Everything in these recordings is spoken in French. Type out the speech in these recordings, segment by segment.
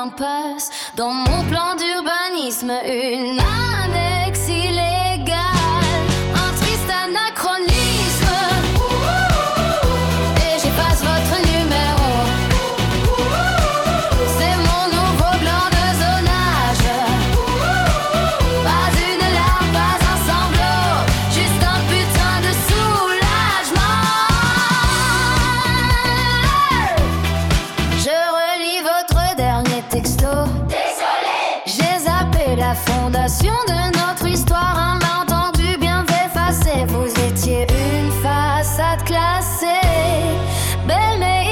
impasse. Dans mon plan d'urbanisme, une annexe illégale, un triste anachronisme. Et j'efface votre numéro. C'est mon nouveau plan de zonage. Pas une larme, pas un sanglot, juste un putain de soulagement. Je relis votre dernier texto. Désolé. J'ai zappé la fondation de notre histoire. Un malentendu bien effacé. Vous étiez une façade classée, belle mais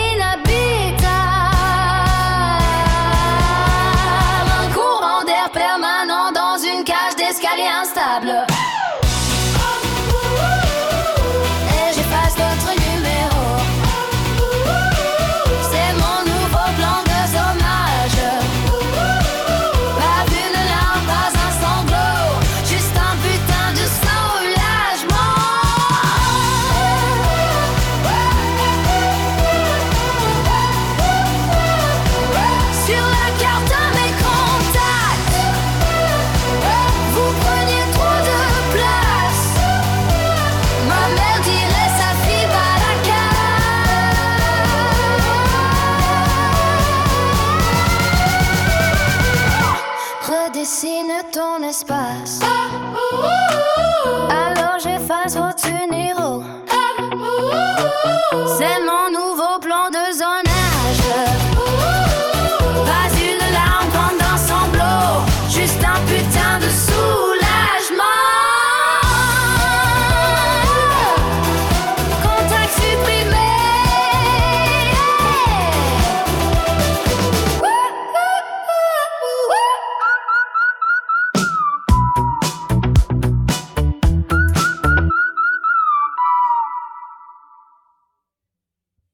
inhabitable. Un courant d'air permanent dans une cage d'escalier instable. Et j'efface votre numéro. C'est mon nouveau plan de zoomage. Pas une larme, pas un sanglot, juste un putain de soulagement. Sur la carte à mes contacts, vous preniez trop de place. Ma mère dirait sa fille va à la cave. Redessine ton espace. Alors j'efface votre numéro. C'est mon nouveau plan de zone.